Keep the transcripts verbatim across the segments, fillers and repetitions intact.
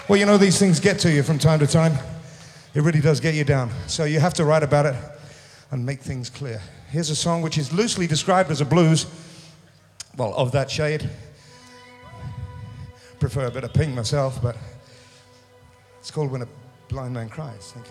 Well, you know, these things get to you from time to time. It really does get you down. So you have to write about it and make things clear. Here's a song which is loosely described as a blues. Well, of that shade. Prefer a bit of pink myself, but it's called When a Blind Man Cries. Thank you.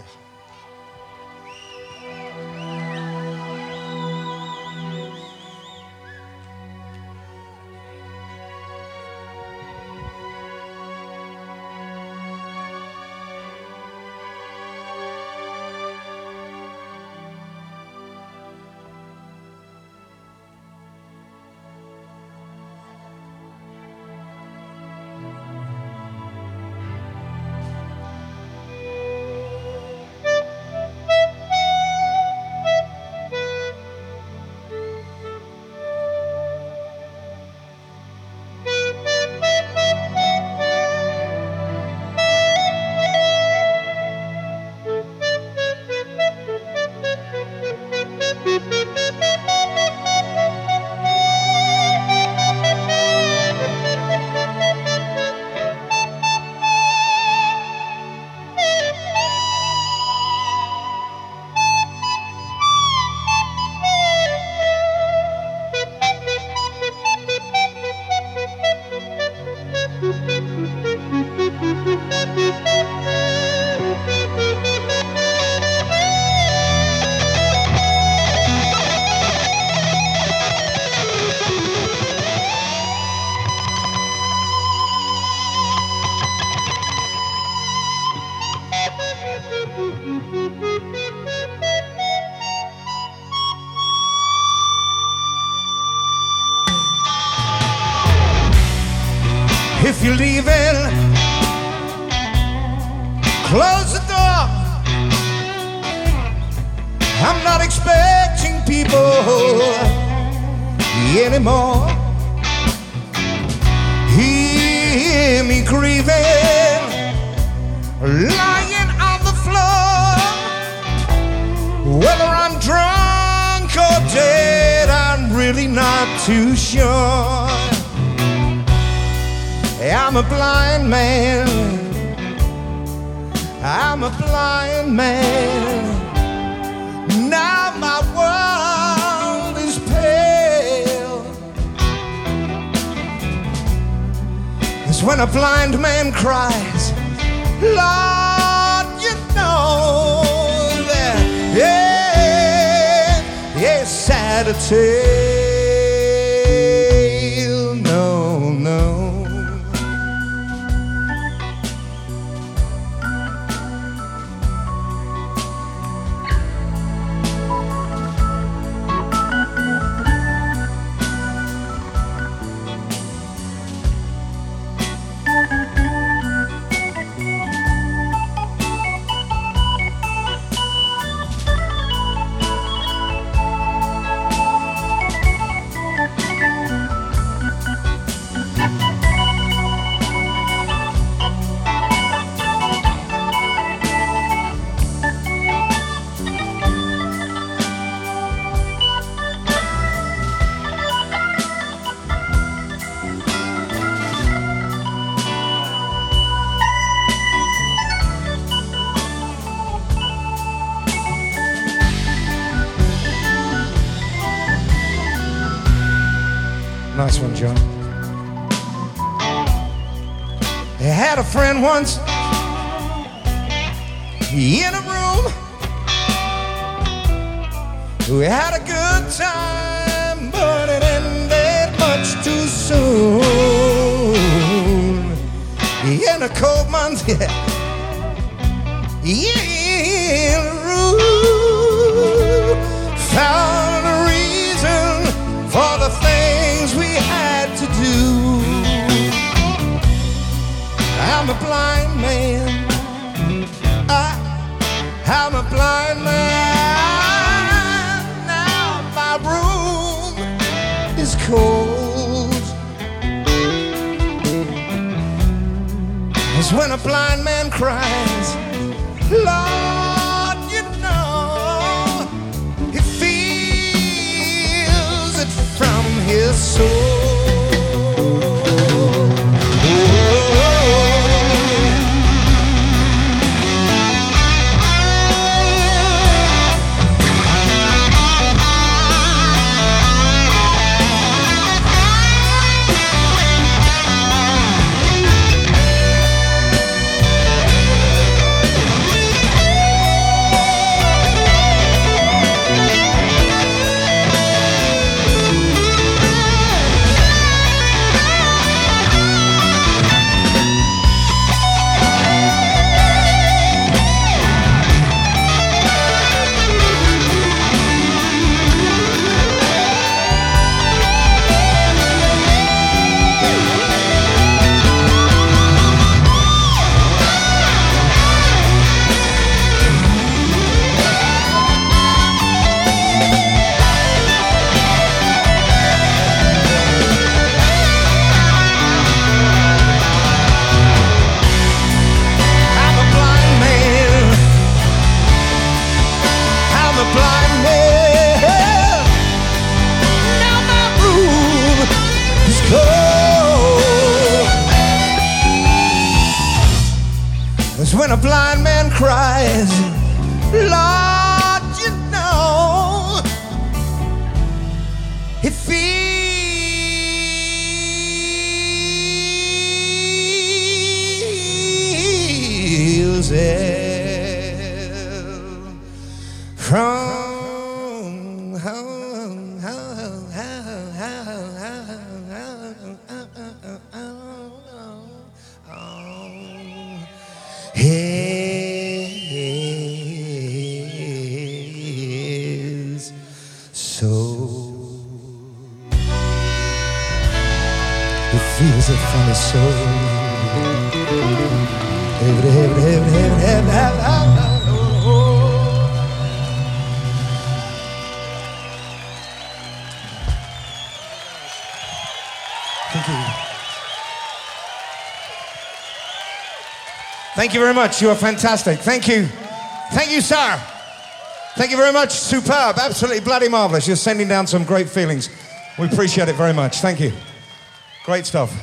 If you're leaving, close the door. I'm not expecting people anymore. Hear me grieving, lying on the floor. Whether I'm drunk or dead, I'm really not too sure. I'm a blind man, I'm a blind man. Now my world is pale. It's when a blind man cries, Lord, you know that, yeah, yeah, it's sad to tell, no, no. Nice one, John. I had a friend once in a room. We had a good time, but it ended much too soon. In a cold month, yeah, in a room, found a reason for the things we had to do. I'm a blind man, I, I'm a blind man. Now my room is cold. It's when a blind man cries, Lord, you know, he feels it from his soul. Oh, It's when a blind man cries, Lord, you know, he feels it from home, home, home, home, his soul. He feels it from his soul. Heaven, heaven, heaven, heaven, heaven, heaven, heaven. Thank you. Thank you very much. You are fantastic. Thank you. Thank you, sir. Thank you very much. Superb. Absolutely bloody marvelous. You're sending down some great feelings. We appreciate it very much. Thank you. Great stuff.